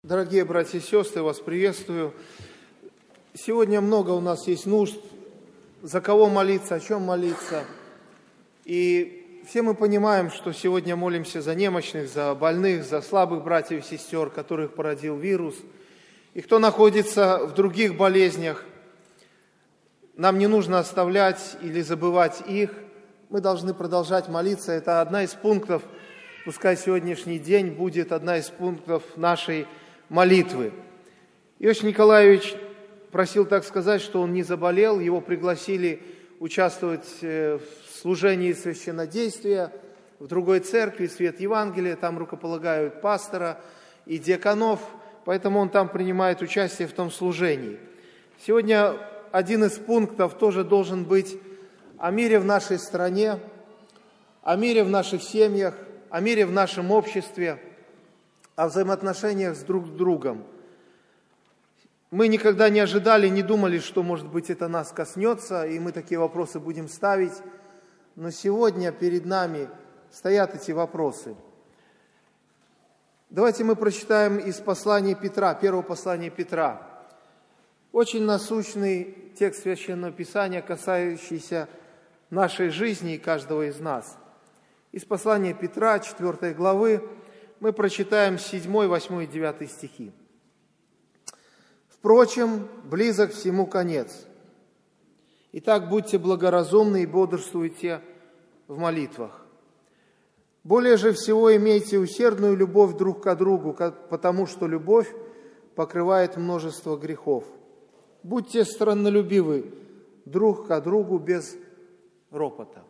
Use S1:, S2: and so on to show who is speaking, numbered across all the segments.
S1: Дорогие братья и сестры, вас приветствую. Сегодня много у нас есть нужд, за кого молиться, о чем молиться. И все мы понимаем, что сегодня молимся за немощных, за больных, за слабых братьев и сестер, которых породил вирус. И кто находится в других болезнях, нам не нужно оставлять или забывать их. Мы должны продолжать молиться. Это одна из пунктов, пускай сегодняшний день будет одна из пунктов нашей молитвы. Иосиф Николаевич просил так сказать, что он не заболел, его пригласили участвовать в служении священнодействия в другой церкви, свет Евангелия, там рукополагают пастора и диаконов, поэтому он там принимает участие в том служении. Сегодня один из пунктов тоже должен быть о мире в нашей стране, о мире в наших семьях, о мире в нашем обществе, о взаимоотношениях друг с другом. Мы никогда не ожидали, не думали, что, может быть, это нас коснется, и мы такие вопросы будем ставить. Но сегодня перед нами стоят эти вопросы. Давайте мы прочитаем из послания Петра, первого послания Петра. Очень насущный текст Священного Писания, касающийся нашей жизни и каждого из нас. Из послания Петра, 4 главы, мы прочитаем 7, 8 и 9 стихи. «Впрочем, близок всему конец. Итак, будьте благоразумны и бодрствуйте в молитвах. Более же всего имейте усердную любовь друг к другу, потому что любовь покрывает множество грехов. Будьте страннолюбивы друг к другу без ропота».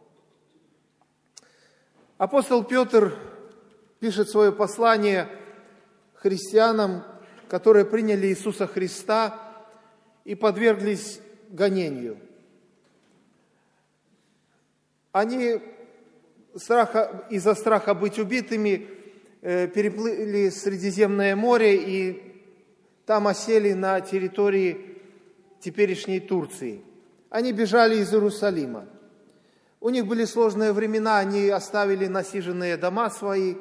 S1: Апостол Петр пишет свое послание христианам, которые приняли Иисуса Христа и подверглись гонению. Они из-за страха быть убитыми переплыли Средиземное море и там осели на территории теперешней Турции. Они бежали из Иерусалима. У них были сложные времена, они оставили насиженные дома свои,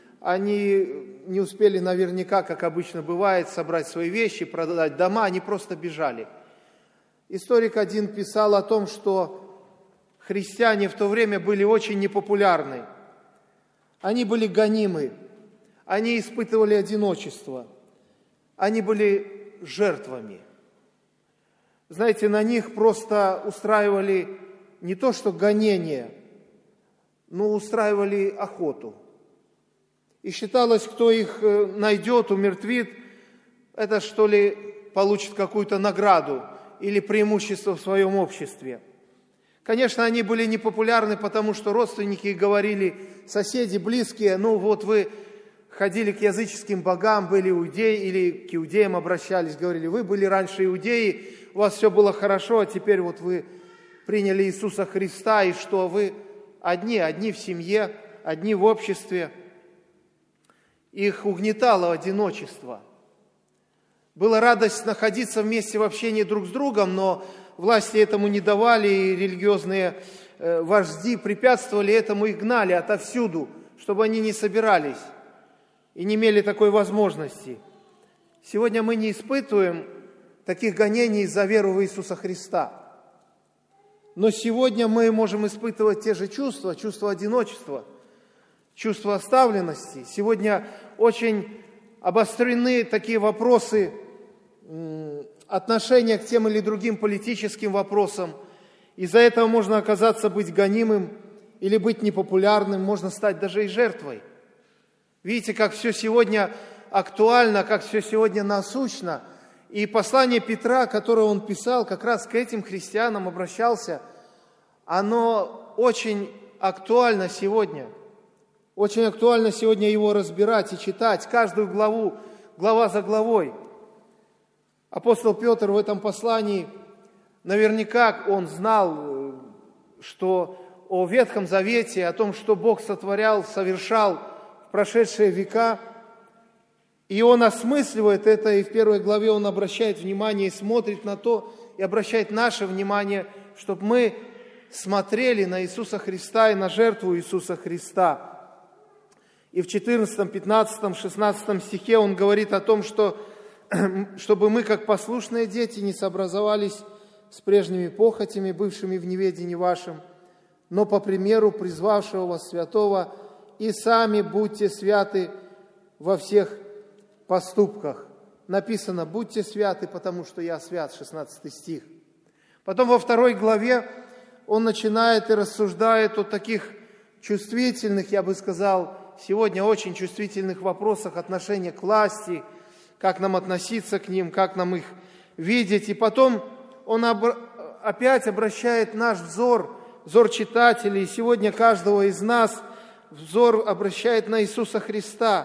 S1: они не успели наверняка, как обычно бывает, собрать свои вещи, продать дома, они просто бежали. Историк один писал о том, что христиане в то время были очень непопулярны. Они были гонимы, они испытывали одиночество, они были жертвами. Знаете, на них просто устраивали не то что гонение, но устраивали охоту. И считалось, кто их найдет, умертвит, это что ли получит какую-то награду или преимущество в своем обществе. Конечно, они были непопулярны, потому что родственники говорили, соседи, близкие, ну вот вы ходили к языческим богам, были иудеи, или к иудеям обращались, говорили, вы были раньше иудеи, у вас все было хорошо, а теперь вот вы приняли Иисуса Христа, и что вы одни в семье, одни в обществе. Их угнетало одиночество. Была радость находиться вместе в общении друг с другом, но власти этому не давали, и религиозные вожди препятствовали этому и гнали отовсюду, чтобы они не собирались и не имели такой возможности. Сегодня мы не испытываем таких гонений за веру в Иисуса Христа. Но сегодня мы можем испытывать те же чувства, чувство одиночества, чувство оставленности. Сегодня очень обострены такие вопросы отношения к тем или другим политическим вопросам. Из-за этого можно оказаться быть гонимым или быть непопулярным, можно стать даже и жертвой. Видите, как все сегодня актуально, как все сегодня насущно. И послание Петра, которое он писал, как раз к этим христианам обращался, оно очень актуально сегодня. Очень актуально сегодня его разбирать и читать, каждую главу, глава за главой. Апостол Петр в этом послании, наверняка он знал, что о Ветхом Завете, о том, что Бог сотворял, совершал в прошедшие века, и он осмысливает это, и в первой главе он обращает внимание и смотрит на то, и обращает наше внимание, чтобы мы смотрели на Иисуса Христа и на жертву Иисуса Христа. И в 14, 15, 16 стихе он говорит о том, что чтобы мы, как послушные дети, не сообразовались с прежними похотями, бывшими в неведении вашем, но по примеру призвавшего вас святого, и сами будьте святы во всех поступках. Написано: будьте святы, потому что я свят, 16 стих. Потом во 2 главе он начинает и рассуждает о таких чувствительных, я бы сказал, сегодня очень чувствительных вопросах отношения к власти, как нам относиться к ним, как нам их видеть. И потом он опять обращает наш взор читателей, сегодня каждого из нас, взор обращает на Иисуса Христа.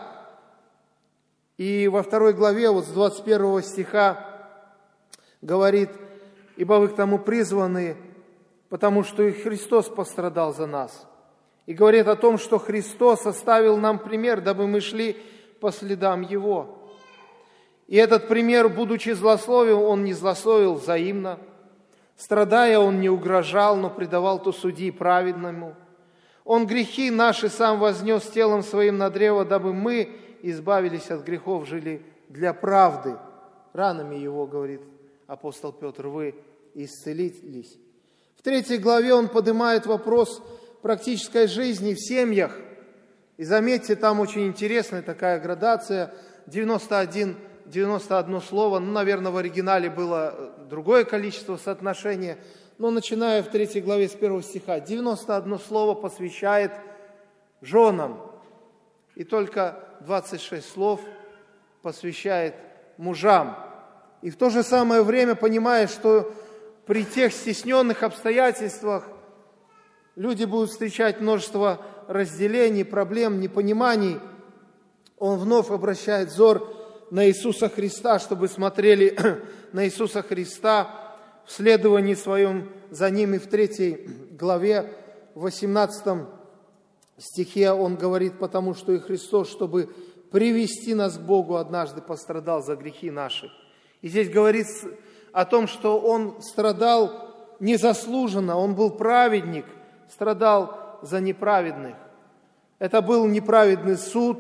S1: И во 2 главе, вот с 21 стиха, говорит: «Ибо вы к тому призваны, потому что и Христос пострадал за нас». И говорит о том, что Христос оставил нам пример, дабы мы шли по следам Его. И этот пример, будучи злословен, Он не злословил взаимно. Страдая, Он не угрожал, но предавал то судьи праведному. Он грехи наши сам вознес телом Своим на древо, дабы мы избавились от грехов, жили для правды. Ранами Его, говорит апостол Петр, вы исцелились. В 3 главе он поднимает вопрос практической жизни в семьях. И заметьте, там очень интересная такая градация, 91 слово, наверное, в оригинале было другое количество соотношения, но начиная в 3 главе с 1 стиха, 91 слово посвящает женам, и только 26 слов посвящает мужам. И в то же самое время, понимая, что при тех стесненных обстоятельствах люди будут встречать множество разделений, проблем, непониманий, он вновь обращает взор на Иисуса Христа, чтобы смотрели на Иисуса Христа в следовании своем за Ним. И в 3 главе, в 18 стихе он говорит: «Потому что и Христос, чтобы привести нас к Богу, однажды пострадал за грехи наши». И здесь говорится о том, что Он страдал незаслуженно, Он был праведник, страдал за неправедных. Это был неправедный суд,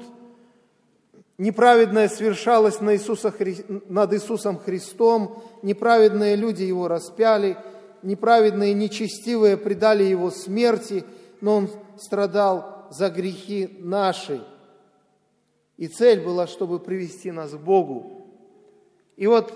S1: неправедное свершалось над Иисусом Христом, неправедные люди Его распяли, неправедные, нечестивые предали Его смерти, но Он страдал за грехи наши. И цель была, чтобы привести нас к Богу. И вот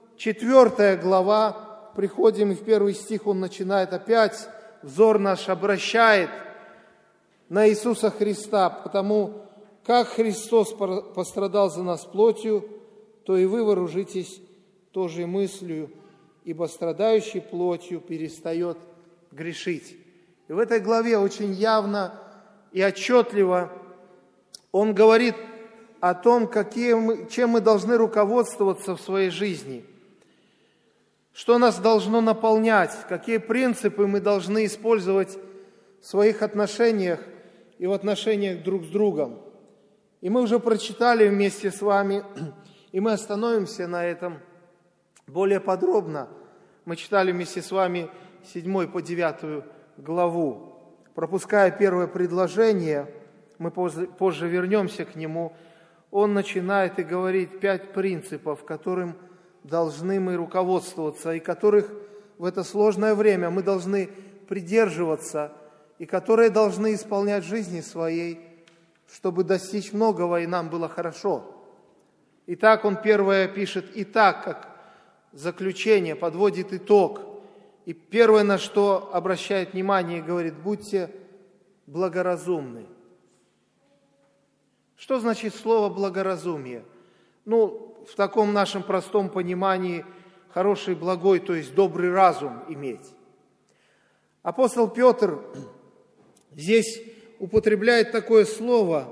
S1: 4 глава, приходим, и в 1 стих он начинает опять, взор наш обращает на Иисуса Христа, потому как Христос пострадал за нас плотью, то и вы вооружитесь той же мыслью, ибо страдающий плотью перестает грешить. И в этой главе очень явно и отчетливо он говорит о том, чем мы должны руководствоваться в своей жизни, что нас должно наполнять, какие принципы мы должны использовать в своих отношениях и в отношениях друг с другом. И мы уже прочитали вместе с вами, и мы остановимся на этом более подробно. Мы читали вместе с вами 7 по 9 главу. Пропуская первое предложение, мы позже вернемся к нему, он начинает и говорит 5 принципов, которым должны мы руководствоваться, и которых в это сложное время мы должны придерживаться, и которые должны исполнять в жизни своей, чтобы достичь многого, и нам было хорошо. Итак, он первое пишет «итак», как заключение, подводит итог. И первое, на что обращает внимание, говорит: «Будьте благоразумны». Что значит слово «благоразумие»? В таком нашем простом понимании хороший, благой, то есть добрый разум иметь. Апостол Петр здесь употребляет такое слово,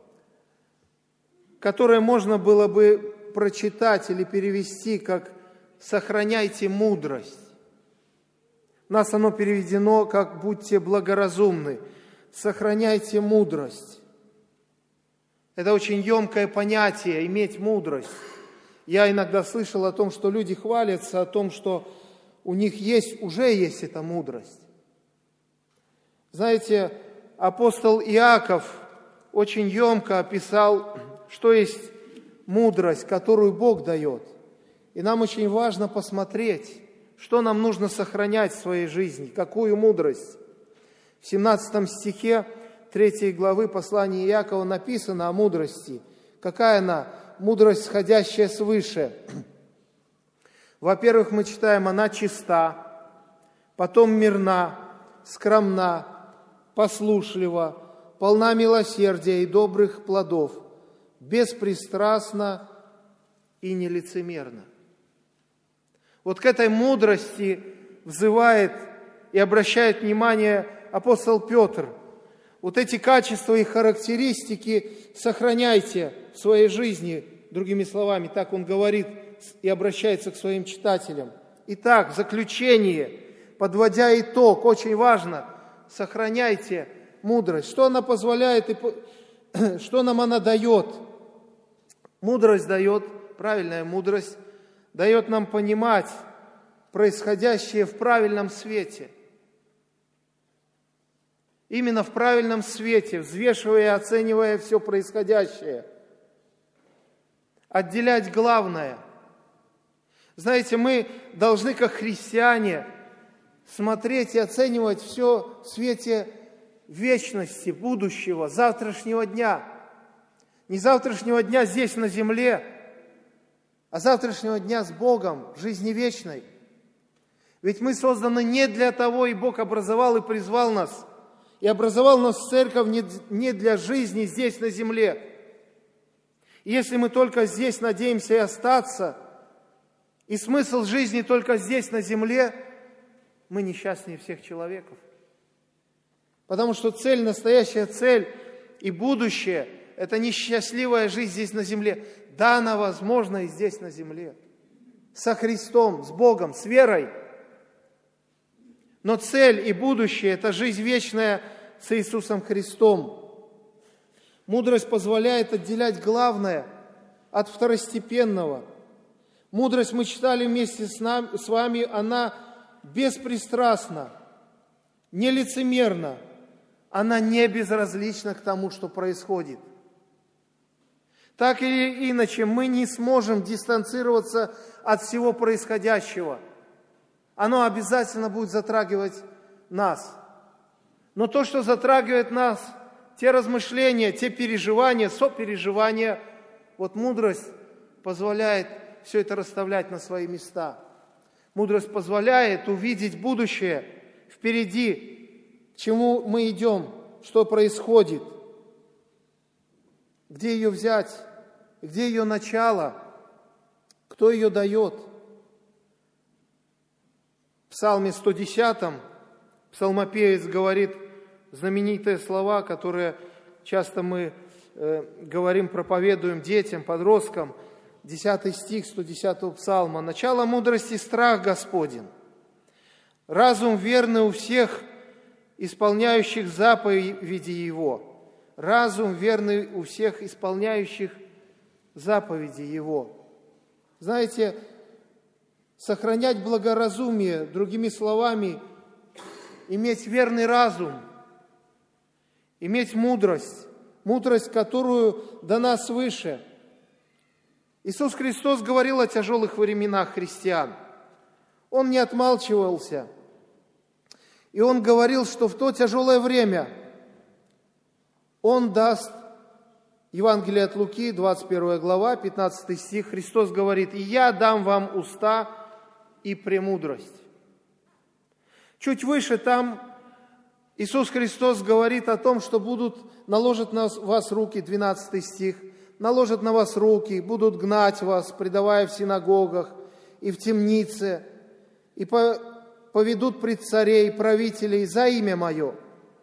S1: которое можно было бы прочитать или перевести как «сохраняйте мудрость». У нас оно переведено как «будьте благоразумны», «сохраняйте мудрость». Это очень емкое понятие, иметь мудрость. Я иногда слышал о том, что люди хвалятся о том, что у них уже есть эта мудрость. Знаете, апостол Иаков очень емко описал, что есть мудрость, которую Бог дает. И нам очень важно посмотреть, что нам нужно сохранять в своей жизни, какую мудрость. В 17 стихе 3 главы послания Иакова написано о мудрости. Какая она? Мудрость, сходящая свыше. Во-первых, мы читаем, она чиста, потом мирна, скромна, послушлива, полна милосердия и добрых плодов, беспристрастна и нелицемерна. Вот к этой мудрости взывает и обращает внимание апостол Петр. Вот эти качества и характеристики сохраняйте в своей жизни, другими словами, так он говорит и обращается к своим читателям. Итак, в заключение, подводя итог, очень важно, сохраняйте мудрость. Что она позволяет и что нам она дает? Мудрость дает, правильная мудрость, дает нам понимать происходящее в правильном свете. Именно в правильном свете, взвешивая и оценивая все происходящее. Отделять главное. Знаете, мы должны, как христиане, смотреть и оценивать все в свете вечности, будущего, завтрашнего дня. Не завтрашнего дня здесь на земле, а завтрашнего дня с Богом, в жизни вечной. Ведь мы созданы не для того, и Бог образовал и призвал нас, и образовал нас в церковь не для жизни здесь на земле. И если мы только здесь надеемся и остаться, и смысл жизни только здесь на земле, мы несчастнее всех человеков. Потому что цель, настоящая цель и будущее – это не счастливая жизнь здесь на земле. Да, она возможна и здесь на земле. Со Христом, с Богом, с верой. Но цель и будущее – это жизнь вечная с Иисусом Христом. Мудрость позволяет отделять главное от второстепенного. Мудрость, мы читали вместе с вами, она беспристрастна, нелицемерна, она не безразлична к тому, что происходит. Так или иначе, мы не сможем дистанцироваться от всего происходящего. Оно обязательно будет затрагивать нас. Но то, что затрагивает нас, те размышления, те переживания, сопереживания, вот мудрость позволяет все это расставлять на свои места. Мудрость позволяет увидеть будущее впереди, к чему мы идем, что происходит, где ее взять, где ее начало, кто ее дает. В Псалме 110 псалмопевец говорит знаменитые слова, которые часто мы говорим, проповедуем детям, подросткам. 10 стих 110 псалма. «Начало мудрости – страх Господень. Разум верный у всех, исполняющих заповеди Его». Разум верный у всех, исполняющих заповеди Его. Знаете, сохранять благоразумие, другими словами, иметь верный разум, иметь мудрость, которую дана свыше. Иисус Христос говорил о тяжелых временах христиан. Он не отмалчивался. И Он говорил, что в то тяжелое время Он даст, Евангелие от Луки, 21 глава, 15 стих, Христос говорит: «И я дам вам уста и премудрость». Чуть выше там Иисус Христос говорит о том, что наложат на вас руки, 12 стих, наложат на вас руки, будут гнать вас, предавая в синагогах и в темнице, и поведут пред царей, правителей за имя Мое.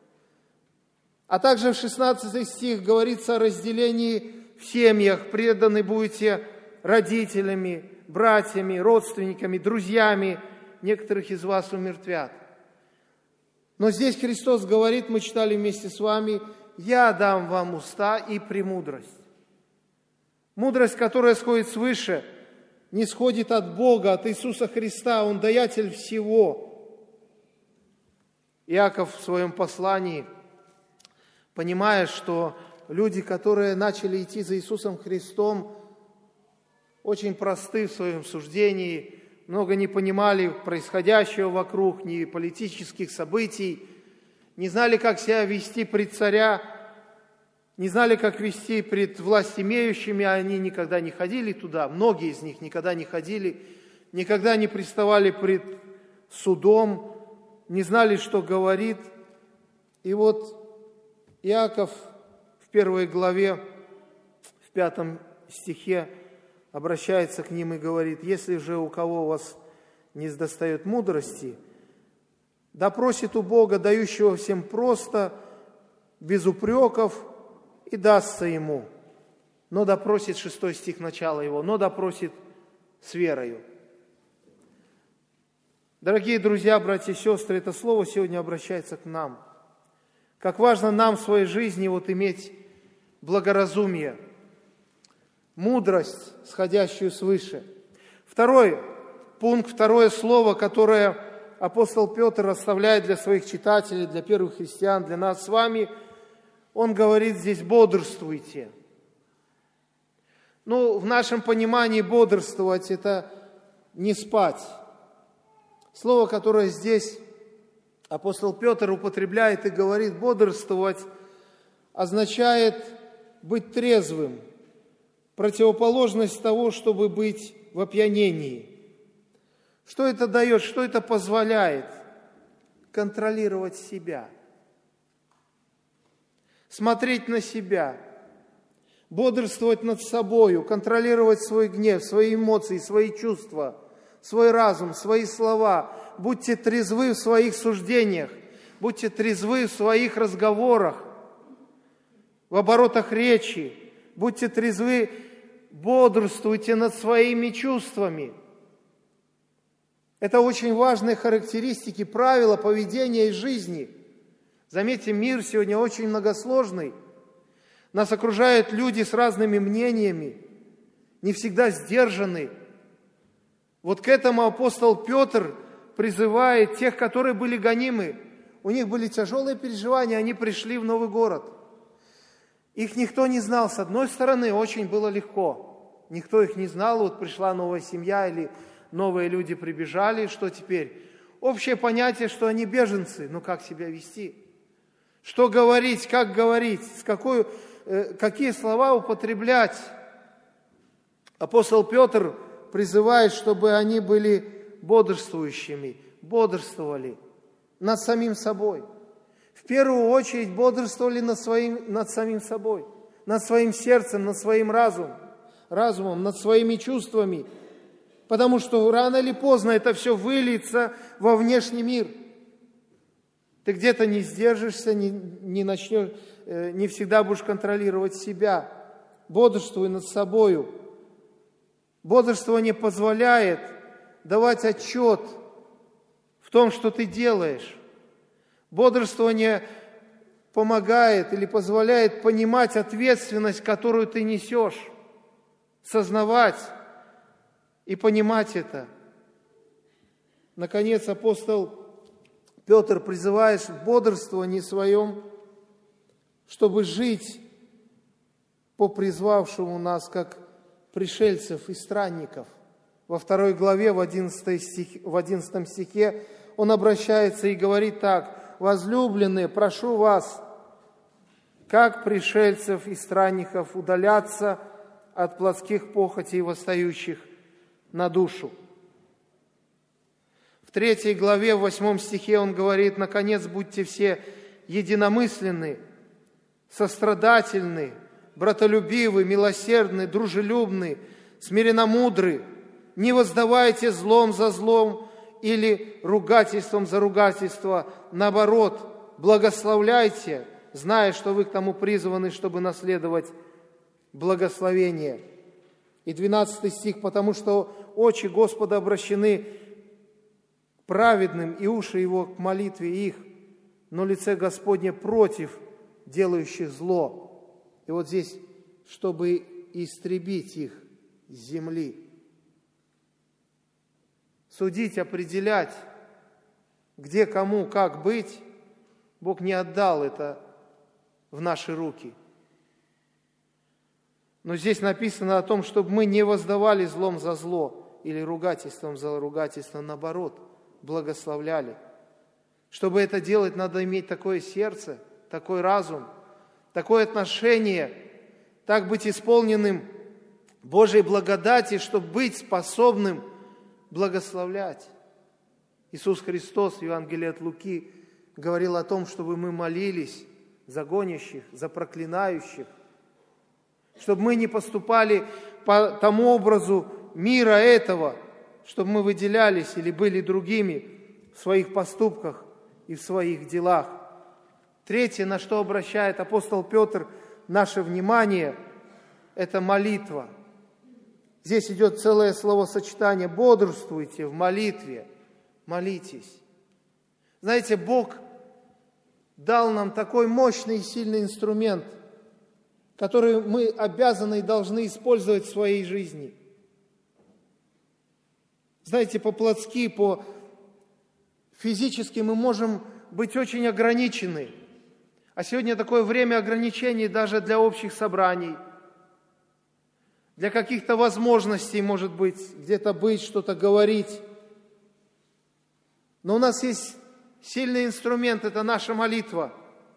S1: А также в 16 стих говорится о разделении в семьях, преданы будете родителями, братьями, родственниками, друзьями, некоторых из вас умертвят. Но здесь Христос говорит, мы читали вместе с вами: «Я дам вам уста и премудрость». Мудрость, которая сходит свыше, не сходит от Бога, от Иисуса Христа, Он даятель всего. Иаков в своем послании, понимая, что люди, которые начали идти за Иисусом Христом, очень просты в своем суждении, много не понимали происходящего вокруг, ни политических событий, не знали, как себя вести пред царя, не знали, как вести пред властимеющими, они никогда не ходили туда, многие из них никогда не ходили, никогда не приставали пред судом, не знали, что говорит. И вот Иаков в 1 главе, в 5 стихе обращается к ним и говорит: «Если же у кого у вас не недостает мудрости, да просит у Бога, дающего всем просто, без упреков, и дастся ему». Но да просит, 6 стих начала его, но да просит с верою. Дорогие друзья, братья и сестры, это слово сегодня обращается к нам. Как важно нам в своей жизни иметь благоразумие, мудрость, сходящую свыше. Второй пункт, второе слово, которое апостол Петр оставляет для своих читателей, для первых христиан, для нас с вами, он говорит здесь: бодрствуйте. В нашем понимании бодрствовать – это не спать. Слово, которое здесь апостол Петр употребляет и говорит бодрствовать, означает быть трезвым, противоположность того, чтобы быть в опьянении. Что это дает, что это позволяет? Контролировать себя, смотреть на себя, бодрствовать над собою, контролировать свой гнев, свои эмоции, свои чувства, свой разум, свои слова. Будьте трезвы в своих суждениях, будьте трезвы в своих разговорах, в оборотах речи, будьте трезвы, бодрствуйте над своими чувствами. Это очень важные характеристики, правила поведения и жизни. Заметьте, мир сегодня очень многосложный. Нас окружают люди с разными мнениями, не всегда сдержаны. Вот к этому апостол Петр призывает тех, которые были гонимы. У них были тяжелые переживания, они пришли в новый город. Их никто не знал. С одной стороны, очень было легко. Никто их не знал. Вот пришла новая семья или новые люди прибежали. Что теперь? Общее понятие, что они беженцы. Но как себя вести? Что говорить, как говорить? Какие слова употреблять? Апостол Петр призывает, чтобы они были бодрствующими, бодрствовали над самим собой. В первую очередь бодрствовали над самим собой, над своим сердцем, над своим разумом, над своими чувствами, потому что рано или поздно это все выльется во внешний мир. Ты где-то не сдержишься, не начнешь, не всегда будешь контролировать себя. Бодрствуй над собою. Бодрствование позволяет давать отчет в том, что ты делаешь. Бодрствование помогает или позволяет понимать ответственность, которую ты несешь, сознавать и понимать это. Наконец, апостол Петр призывает в бодрствовании своем, чтобы жить по призвавшему нас, как пришельцев и странников. Во 2 главе, в 11 стихе он обращается и говорит так: «Возлюбленные, прошу вас, как пришельцев и странников, удаляться от плотских похотей, восстающих на душу». В 3 главе, в 8 стихе он говорит: «Наконец, будьте все единомысленны, сострадательны, братолюбивы, милосердны, дружелюбны, смиренномудры, не воздавайте злом за злом или ругательством за ругательство, наоборот, благословляйте, зная, что вы к тому призваны, чтобы наследовать благословение». И 12 стих: «Потому что очи Господа обращены к праведным, и уши Его к молитве их, но лице Господне против делающих зло». И вот здесь, чтобы истребить их с земли. Судить, определять, где, кому, как быть, Бог не отдал это в наши руки. Но здесь написано о том, чтобы мы не воздавали злом за зло или ругательством за ругательство, наоборот, благословляли. Чтобы это делать, надо иметь такое сердце, такой разум, такое отношение, так быть исполненным Божьей благодати, чтобы быть способным благословлять. Иисус Христос в Евангелии от Луки говорил о том, чтобы мы молились за гонящих, за проклинающих, чтобы мы не поступали по тому образу мира этого, чтобы мы выделялись или были другими в своих поступках и в своих делах. Третье, на что обращает апостол Петр наше внимание, это молитва. Здесь идет целое словосочетание: бодрствуйте в молитве, молитесь. Знаете, Бог дал нам такой мощный и сильный инструмент, который мы обязаны и должны использовать в своей жизни. Знаете, по-плотски, по-физически мы можем быть очень ограничены. А сегодня такое время ограничений даже для общих собраний, для каких-то возможностей, может быть, где-то быть, что-то говорить. Но у нас есть сильный инструмент – это наша молитва.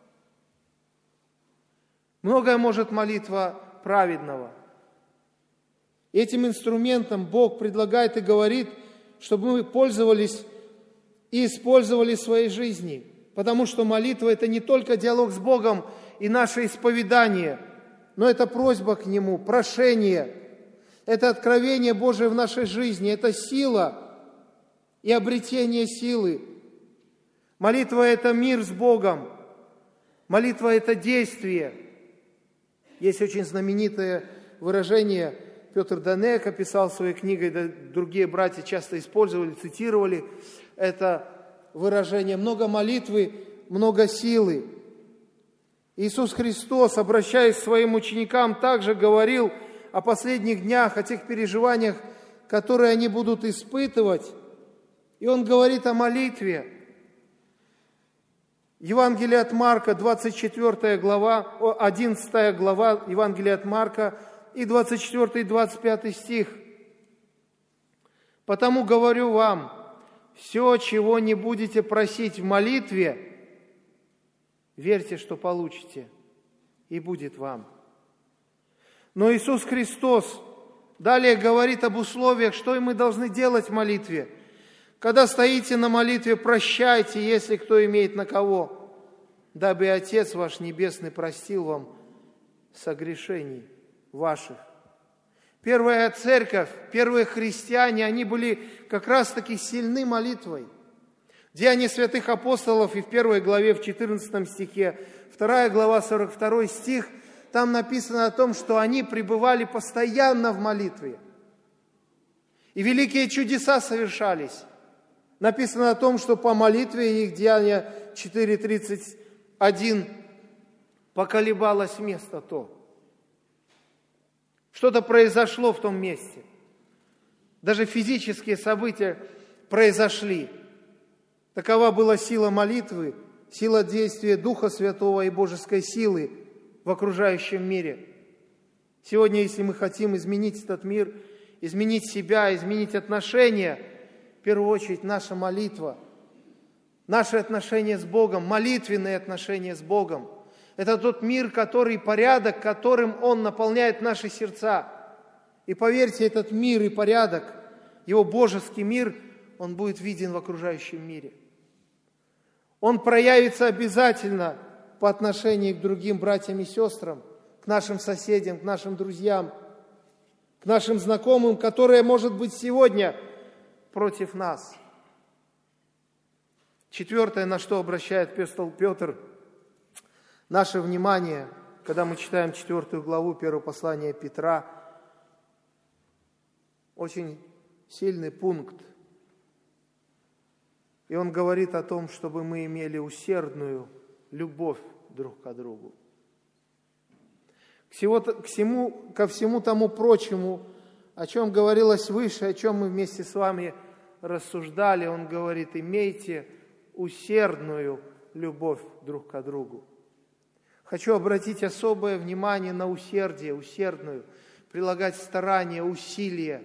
S1: Многое может молитва праведного. И этим инструментом Бог предлагает и говорит, чтобы мы пользовались и использовали в своей жизни. Потому что молитва – это не только диалог с Богом и наше исповедание, но это просьба к Нему, прошение, это откровение Божие в нашей жизни, это сила и обретение силы. Молитва – это мир с Богом, молитва – это действие. Есть очень знаменитое выражение, Петр Данек описал в своей книге, да, другие братья часто использовали, цитировали это выражение: много молитвы, много силы. Иисус Христос, обращаясь к своим ученикам, также говорил о последних днях, о тех переживаниях, которые они будут испытывать. И Он говорит о молитве. Евангелие от Марка, 24 глава, 11 глава Евангелия от Марка и 24 и 25 стих. «Потому говорю вам, все, чего не будете просить в молитве, верьте, что получите, и будет вам». Но Иисус Христос далее говорит об условиях, что мы должны делать в молитве. Когда стоите на молитве, прощайте, если кто имеет на кого, дабы Отец ваш Небесный простил вам согрешений ваших. Первая церковь, первые христиане, они были как раз-таки сильны молитвой. Деяния святых апостолов и в 1 главе, в 14 стихе, 2 глава, 42 стих, там написано о том, что они пребывали постоянно в молитве. И великие чудеса совершались. Написано о том, что по молитве их, Деяния 4:31, поколебалось место то. Что-то произошло в том месте. Даже физические события произошли. Такова была сила молитвы, сила действия Духа Святого и божеской силы в окружающем мире. Сегодня, если мы хотим изменить этот мир, изменить себя, изменить отношения, в первую очередь наша молитва, наши отношения с Богом, молитвенные отношения с Богом. Это тот мир, который, порядок, которым Он наполняет наши сердца. И поверьте, этот мир и порядок, Его божеский мир, он будет виден в окружающем мире. Он проявится обязательно по отношению к другим братьям и сестрам, к нашим соседям, к нашим друзьям, к нашим знакомым, которые, может быть, сегодня против нас. Четвертое, на что обращает апостол Петр наше внимание, когда мы читаем 4 главу 1 послания Петра, очень сильный пункт. И он говорит о том, чтобы мы имели усердную любовь друг к другу. Ко всему тому прочему, о чем говорилось выше, о чем мы вместе с вами рассуждали, он говорит: имейте усердную любовь друг к другу. Хочу обратить особое внимание на усердие, усердную, прилагать старания, усилия.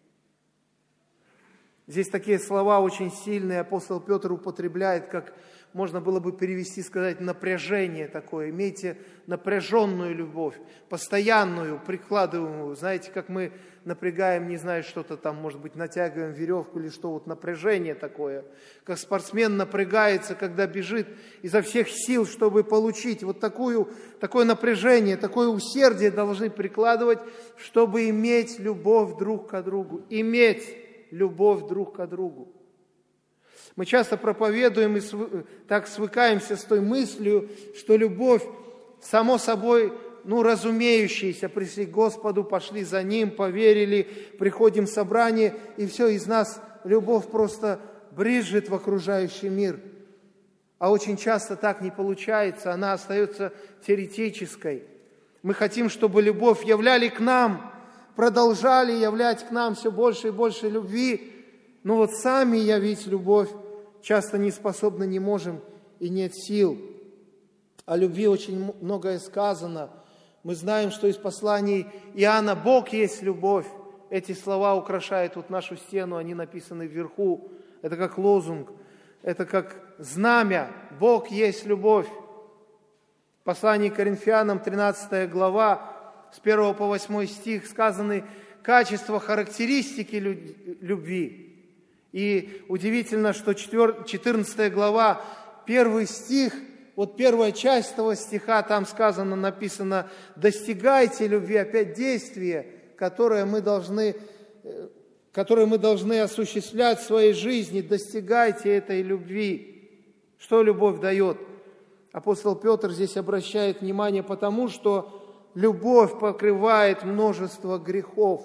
S1: Здесь такие слова очень сильные апостол Петр употребляет, как можно было бы перевести, сказать, напряжение такое. Имейте напряженную любовь, постоянную, прикладываемую. Знаете, как мы напрягаем, не знаю, что-то там, может быть, натягиваем веревку или что, вот напряжение такое. Как спортсмен напрягается, когда бежит изо всех сил, чтобы получить вот такое напряжение, такое усердие должны прикладывать, чтобы иметь любовь друг к другу. Иметь любовь друг к другу. Мы часто проповедуем и так свыкаемся с той мыслью, что любовь, само собой, разумеющаяся, пришли к Господу, пошли за Ним, поверили, приходим в собрание, и все, из нас любовь просто брызжет в окружающий мир. А очень часто так не получается, она остается теоретической. Мы хотим, чтобы любовь являли к нам, продолжали являть к нам все больше и больше любви, но вот сами явить любовь часто не способны, не можем и нет сил. О любви очень многое сказано. Мы знаем, что из посланий Иоанна «Бог есть любовь». Эти слова украшают вот нашу стену, они написаны вверху. Это как лозунг, это как знамя. Бог есть любовь. В послании к Коринфянам, 13 глава, с 1 по 8 стих сказаны качества, характеристики любви. И удивительно, что 14 глава, 1 стих, вот первая часть этого стиха, там сказано, написано, достигайте любви, опять действие, которое мы должны осуществлять в своей жизни, достигайте этой любви. Что любовь дает? Апостол Петр здесь обращает внимание, потому что любовь покрывает множество грехов.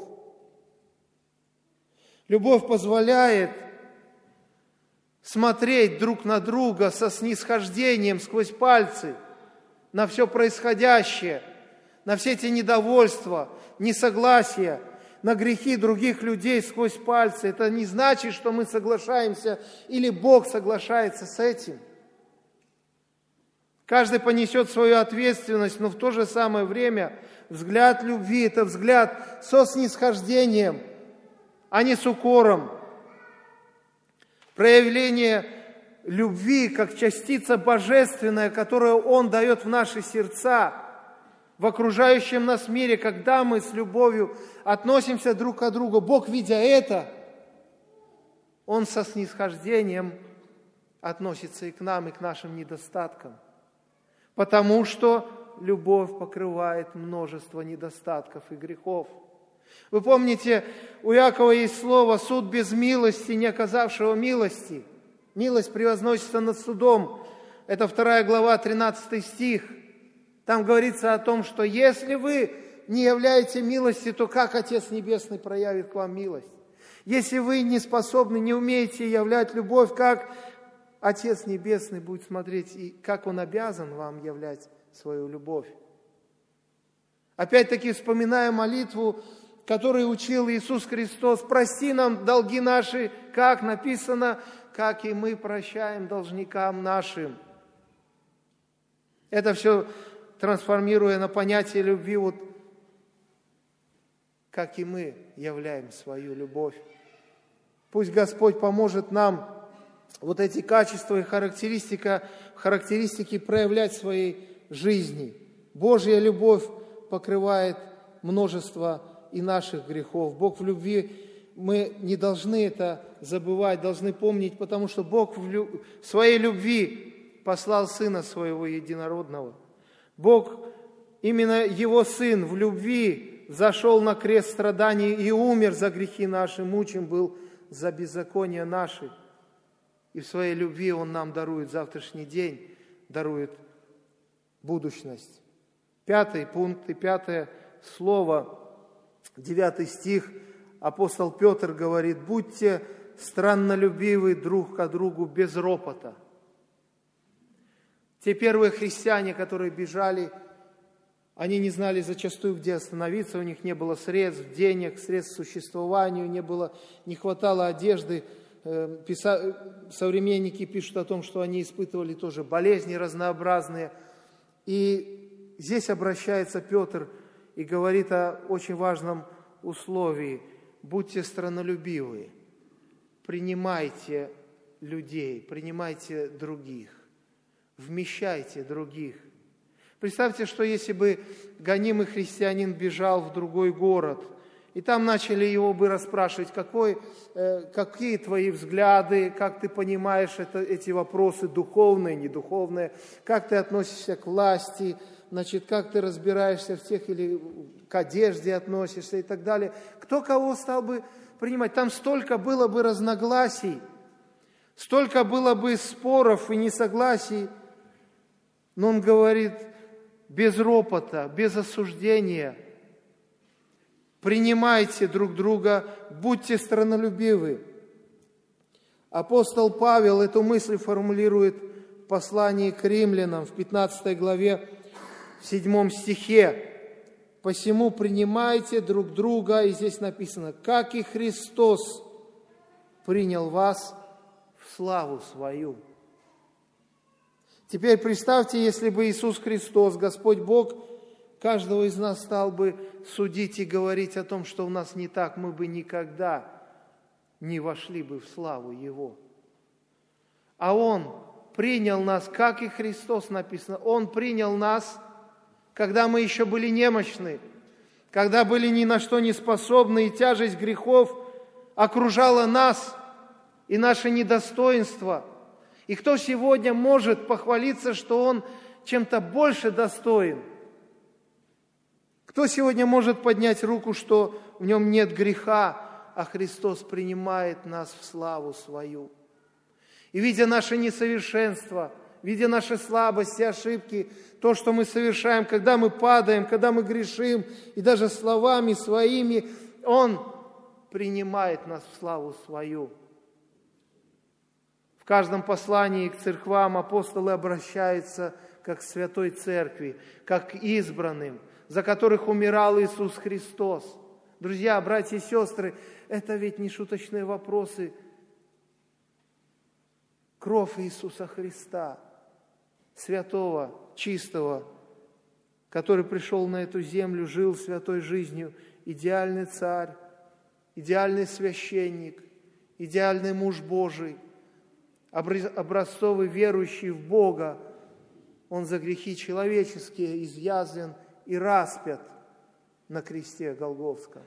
S1: Любовь позволяет смотреть друг на друга со снисхождением сквозь пальцы на все происходящее, на все эти недовольства, несогласия, на грехи других людей сквозь пальцы. Это не значит, что мы соглашаемся или Бог соглашается с этим. Каждый понесет свою ответственность, но в то же самое время взгляд любви – это взгляд со снисхождением, а не с укором. Проявление любви, как частица божественная, которую Он дает в наши сердца, в окружающем нас мире, когда мы с любовью относимся друг к другу. Бог, видя это, Он со снисхождением относится и к нам, и к нашим недостаткам. Потому что любовь покрывает множество недостатков и грехов. Вы помните, у Иакова есть слово «суд без милости, не оказавшего милости». Милость превозносится над судом. Это 2 глава, 13 стих. Там говорится о том, что если вы не являете милости, то как Отец Небесный проявит к вам милость? Если вы не способны, не умеете являть любовь, как Отец Небесный будет смотреть, и как Он обязан вам являть свою любовь? Опять-таки, вспоминая молитву, которую учил Иисус Христос, «Прости нам долги наши», как написано, «как и мы прощаем должникам нашим». Это все трансформируя на понятие любви, вот как и мы являем свою любовь. Пусть Господь поможет нам вот эти качества и характеристики проявлять в своей жизни. Божья любовь покрывает множество и наших грехов. Бог в любви, мы не должны это забывать, должны помнить, потому что Бог в своей любви послал Сына Своего Единородного. Бог, именно Его Сын в любви зашел на крест страданий и умер за грехи наши, мучим был за беззакония наши. И в своей любви Он нам дарует завтрашний день, дарует будущность. 5 пункт и 5 слово, 9 стих, апостол Петр говорит: «Будьте страннолюбивы друг к другу без ропота». Те первые христиане, которые бежали, они не знали зачастую, где остановиться, у них не было средств, денег, средств к существованию, не хватало одежды. Современники пишут о том, что они испытывали тоже болезни разнообразные. И здесь обращается Петр и говорит о очень важном условии. Будьте страннолюбивы, принимайте людей, принимайте других, вмещайте других. Представьте, что если бы гонимый христианин бежал в другой город, и там начали его бы расспрашивать, какие твои взгляды, как ты понимаешь эти вопросы духовные, недуховные, как ты относишься к власти, значит, как ты разбираешься в тех или к одежде относишься и так далее. Кто кого стал бы принимать? Там столько было бы разногласий, столько было бы споров и несогласий. Но он говорит, без ропота, без осуждения, принимайте друг друга, будьте страннолюбивы. Апостол Павел эту мысль формулирует в послании к римлянам в 15 главе, в 7 стихе. «Посему принимайте друг друга», и здесь написано, «как и Христос принял вас в славу свою». Теперь представьте, если бы Иисус Христос, Господь Бог, каждого из нас стал бы судить и говорить о том, что у нас не так, мы бы никогда не вошли бы в славу Его. А Он принял нас, как и Христос написано, Он принял нас, когда мы еще были немощны, когда были ни на что не способны, и тяжесть грехов окружала нас и наше недостоинство. И кто сегодня может похвалиться, что он чем-то больше достоин? Кто сегодня может поднять руку, что в нем нет греха, а Христос принимает нас в славу свою? И видя наше несовершенство, видя наши слабости, ошибки, то, что мы совершаем, когда мы падаем, когда мы грешим, и даже словами своими, Он принимает нас в славу свою. В каждом послании к церквам апостолы обращаются как к Святой Церкви, как к избранным, за которых умирал Иисус Христос. Друзья, братья и сестры, это ведь не шуточные вопросы. Кровь Иисуса Христа, святого, чистого, который пришел на эту землю, жил святой жизнью, идеальный царь, идеальный священник, идеальный муж Божий, образцовый верующий в Бога, Он за грехи человеческие изъязвлен и распят на кресте Голгофском.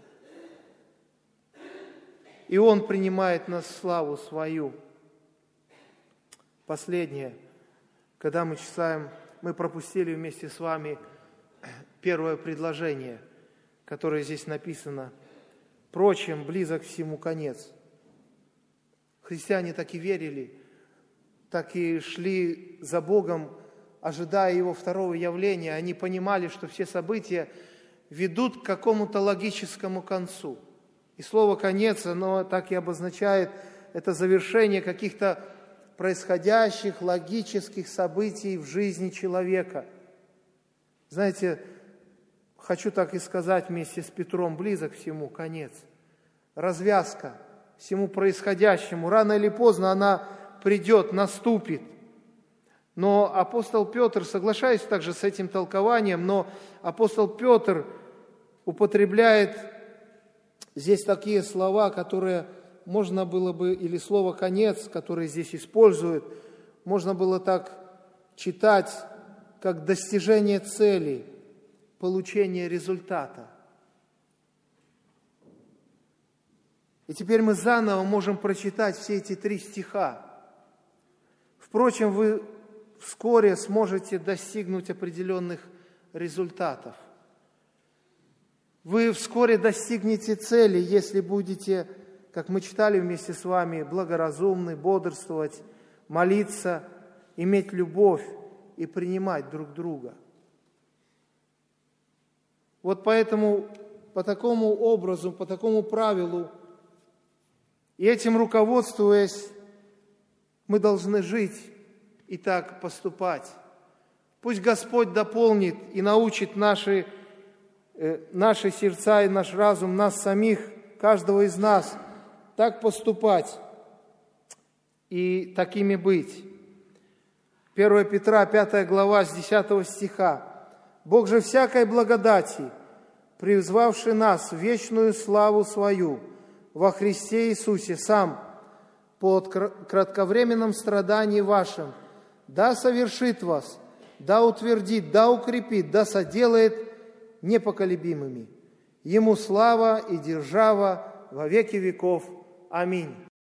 S1: И Он принимает нас в славу свою. Последнее, когда мы читаем, мы пропустили вместе с вами первое предложение, которое здесь написано. «Впрочем, близок всему конец». Христиане так и верили, так и шли за Богом, ожидая Его второго явления. Они понимали, что все события ведут к какому-то логическому концу. И слово «конец», оно так и обозначает это завершение каких-то происходящих логических событий в жизни человека. Знаете, хочу так и сказать вместе с Петром, близок всему конец. Развязка всему происходящему. Рано или поздно она придет, наступит. Но апостол Петр, соглашаясь также с этим толкованием, но апостол Петр употребляет здесь такие слова, которые можно было бы, или слово «конец», которое здесь используют, можно было так читать, как достижение цели, получение результата. И теперь мы заново можем прочитать все эти 3 стиха. Впрочем, вы вскоре сможете достигнуть определенных результатов. Вы вскоре достигнете цели, если будете, как мы читали вместе с вами, благоразумны, бодрствовать, молиться, иметь любовь и принимать друг друга. Вот поэтому, по такому образу, по такому правилу, и этим руководствуясь, мы должны жить и так поступать. Пусть Господь дополнит и научит наши сердца и наш разум, нас самих, каждого из нас, так поступать и такими быть. 1 Петра, 5 глава, с 10 стиха. Бог же всякой благодати, призвавший нас в вечную славу Свою во Христе Иисусе, Сам по кратковременном страдании вашим, да совершит вас, да утвердит, да укрепит, да соделает непоколебимыми. Ему слава и держава во веки веков. Аминь.